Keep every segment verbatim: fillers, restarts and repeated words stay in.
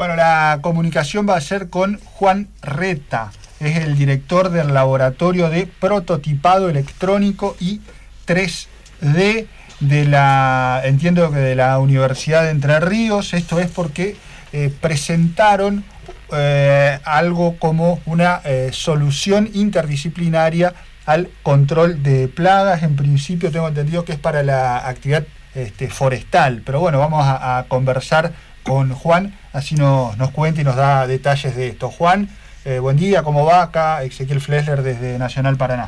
Bueno, la comunicación va a ser con Juan Reta, es el director del Laboratorio de Prototipado Electrónico y tres D de la, entiendo que de la Universidad de Entre Ríos. Esto es porque eh, presentaron eh, algo como una eh, solución interdisciplinaria al control de plagas. En principio tengo entendido que es para la actividad este, forestal, pero bueno, vamos a, a conversar con Juan, así nos, nos cuenta y nos da detalles de esto. Juan, eh, buen día, ¿cómo va? Acá Ezequiel Flesler desde Nacional Paraná.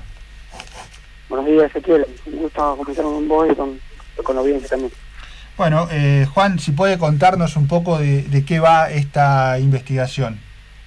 Buenos días, Ezequiel, un gusto conversar con vos y con, con la audiencia también. Bueno, eh, Juan, si puede contarnos un poco de, de qué va esta investigación.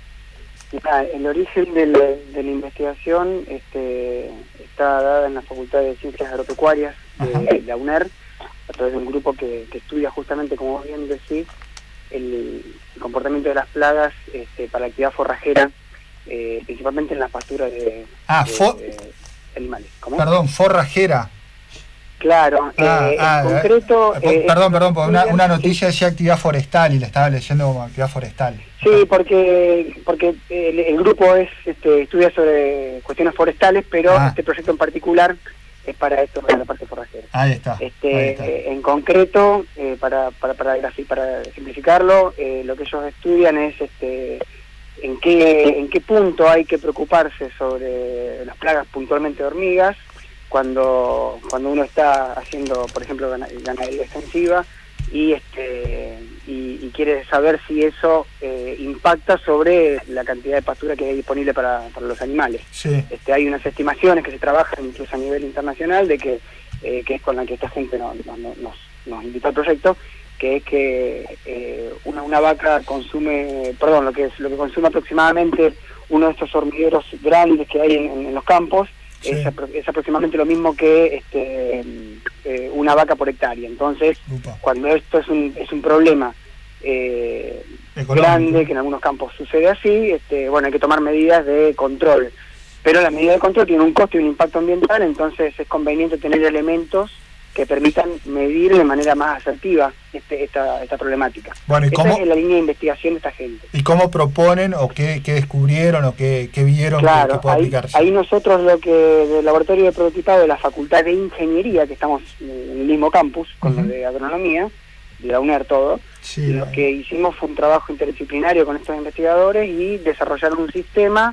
Mira, el origen de la, de la investigación este, está dada en la Facultad de Ciencias Agropecuarias de, de la UNER, a través de un grupo que, que estudia justamente, como bien decís, el, el comportamiento de las plagas este, para la actividad forrajera, eh, principalmente en las pasturas de, ah, de, for... de animales. ¿Cómo? Perdón, forrajera. Claro, ah, eh, ah, en concreto... Eh, eh, perdón, perdón, porque una, una sí. noticia decía actividad forestal y la estaba leyendo como actividad forestal. Sí, porque porque el, el grupo es este, estudia sobre cuestiones forestales, pero ah. este proyecto en particular es para esto, para la parte forrajera. Ahí está. Este, ahí está. Eh, en concreto, eh, para, para, para, para simplificarlo, eh, lo que ellos estudian es este, en qué en qué punto hay que preocuparse sobre las plagas, puntualmente de hormigas, cuando cuando uno está haciendo, por ejemplo, ganadería extensiva y este y, y quiere saber si eso eh, impacta sobre la cantidad de pastura que hay disponible para, para los animales. Sí. Este, hay unas estimaciones que se trabajan incluso a nivel internacional de que, eh, que es con la que esta gente nos, nos, nos, nos invitó al proyecto, que es que eh, una, una vaca consume, perdón, lo que es lo que consume aproximadamente uno de estos hormigueros grandes que hay en, en los campos. Sí. Es, es aproximadamente lo mismo que este, eh, una vaca por hectárea. Entonces, Upa. cuando esto es un, es un problema eh, grande, que en algunos campos sucede así, este, bueno, hay que tomar medidas de control. Pero las medidas de control tienen un costo y un impacto ambiental, entonces es conveniente tener elementos que permitan medir de manera más asertiva este, esta, esta problemática. Bueno, ¿y esta cómo, es la línea de investigación de esta gente. ¿Y cómo proponen o qué, qué descubrieron o qué, qué vieron claro, que, que puede ahí, aplicarse? Ahí nosotros lo que del laboratorio de prototipado de la Facultad de Ingeniería, que estamos en el mismo campus con uh-huh. lo de agronomía, de la UNER todo, sí, lo eh. que hicimos fue un trabajo interdisciplinario con estos investigadores y desarrollaron un sistema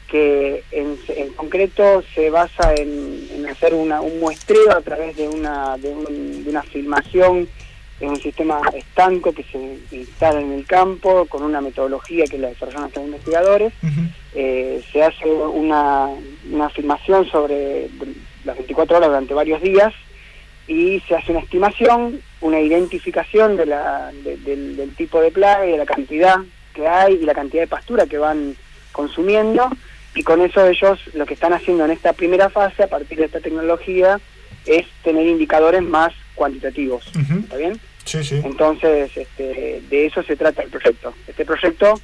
que en, en concreto se basa en, en hacer una, un muestreo a través de una, de, un, de una filmación en un sistema estanco que se instala en el campo con una metodología que la desarrollaron estos investigadores. Uh-huh. Eh, se hace una, una filmación sobre las veinticuatro horas durante varios días y se hace una estimación, una identificación de la, de, del, del tipo de plaga y de la cantidad que hay y la cantidad de pastura que van consumiendo. Y con eso ellos lo que están haciendo en esta primera fase, a partir de esta tecnología, es tener indicadores más cuantitativos. Uh-huh. ¿Está bien? Sí, sí. Entonces, este, de eso se trata el proyecto. Este proyecto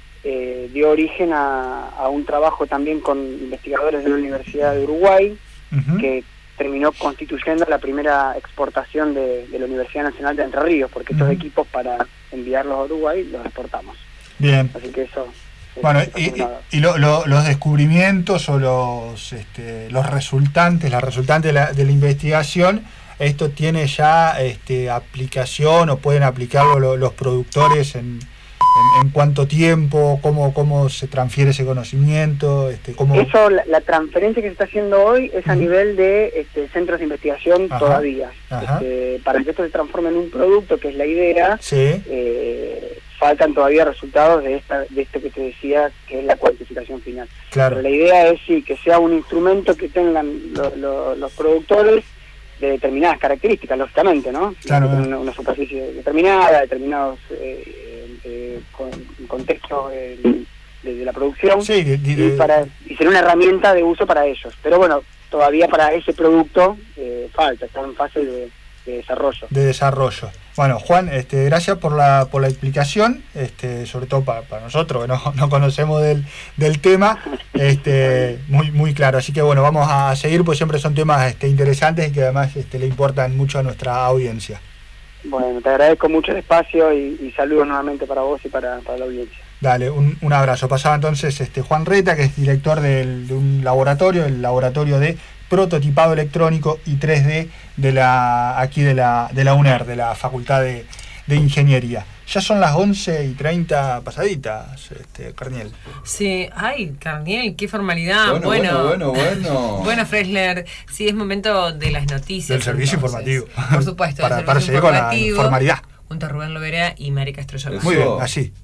eh, dio origen a, a un trabajo también con investigadores de la Universidad de Uruguay, uh-huh. que terminó constituyendo la primera exportación de, de la Universidad Nacional de Entre Ríos, porque estos uh-huh. equipos para enviarlos a Uruguay los exportamos. Bien. Así que eso... Bueno, y, y, y lo, lo, los descubrimientos o los este, los resultantes, las resultantes de la, de la investigación, ¿esto tiene ya este, aplicación o pueden aplicarlo lo, los productores en, en, en cuánto tiempo? ¿Cómo, cómo se transfiere ese conocimiento? Este, cómo... Eso, la, la transferencia que se está haciendo hoy es a uh-huh. nivel de este, centros de investigación. Ajá. Todavía. Este, para que esto se transforme en un producto, que es la idea, sí. eh, faltan todavía resultados de esta de esto que te decía, que es la cuantificación final. Claro. Pero la idea es sí que sea un instrumento que tengan lo, lo, los productores de determinadas características, lógicamente, ¿no? Claro. Una, una superficie determinada, determinados eh, eh, con, contextos eh, de, de la producción, sí, de, de, y, para, y ser una herramienta de uso para ellos. Pero bueno, todavía para ese producto eh, falta, está en fase de, de desarrollo. De desarrollo. Bueno, Juan, este, gracias por la por la explicación, este, sobre todo para, para nosotros que no, no conocemos del, del tema, este, muy muy claro. Así que bueno, vamos a seguir, pues siempre son temas este, interesantes y que además este, le importan mucho a nuestra audiencia. Bueno, te agradezco mucho el espacio y, y saludos nuevamente para vos y para, para la audiencia. Dale, un, un abrazo. Pasaba entonces este Juan Reta, que es director del, de un laboratorio, el laboratorio de prototipado electrónico y tres D de la aquí de la de la UNER, de la Facultad de, de Ingeniería. Ya son las once y treinta pasaditas, este, Carniel. Sí, ay, Carniel, qué formalidad. Bueno, bueno, bueno, bueno. Bueno, Freisler, sí, es momento de las noticias. Del servicio entonces. informativo. Por supuesto, para, del para servicio seguir con la informativo. formalidad. Junto a Rubén Lovera y Mari Castro Llobet. Muy bien, así.